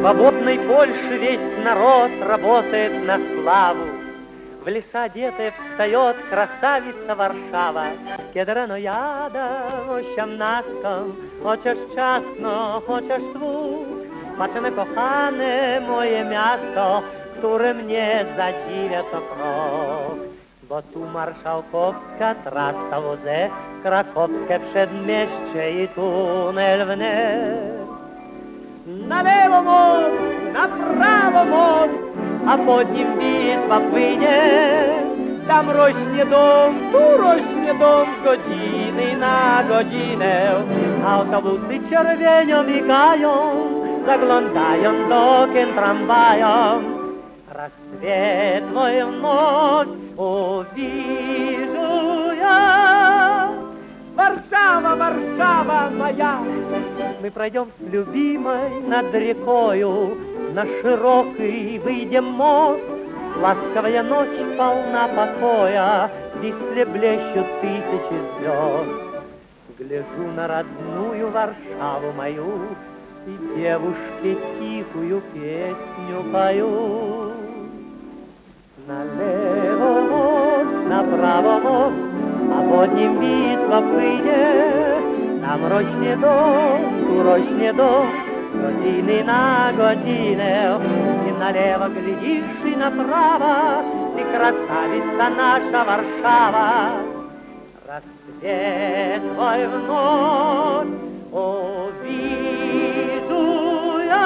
свободной Польши весь народ работает на славу. В леса одетая встает красавица Варшава. Kiedy jadę 18, chociaż ciasno, chociaż tłuk. Patrzę na kochane moje miasto, które mnie zadziwia co krok. Bo tu marszałkowska trasa woze, krakowskie przedmieście i tunel wnet. Na lewo most, na prawo most, a pod nim bitwa płynie. Tam rośnie dom, tu rośnie dom, z godziny na godzinę. Autobusy czerwienią migają, zaglądają do okien tramwajom. Расцветлую ночь увижу я. Варшава, Варшава моя. Мы пройдем с любимой над рекою, на широкий выйдем мост. Ласковая ночь полна покоя, здесь блещут тысячи звезд. Гляжу на родную Варшаву мою, и девушке тихую песню пою. Налево мост, направо мост, а под ним битва прийде. Там rośnie dom, tu rośnie dom, godziny na godzinę. I налево глядишь, и направо, ты красавица наша Варшава. Рассвет твой вновь увижу я.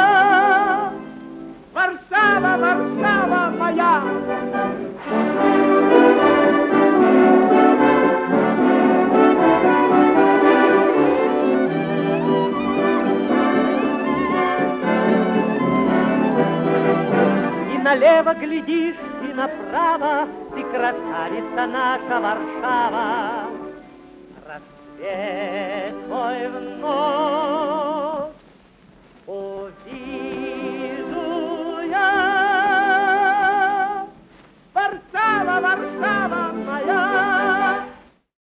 Варшава, Варшава моя. Налево глядишь и направо, ты красавица наша Варшава. Рассвет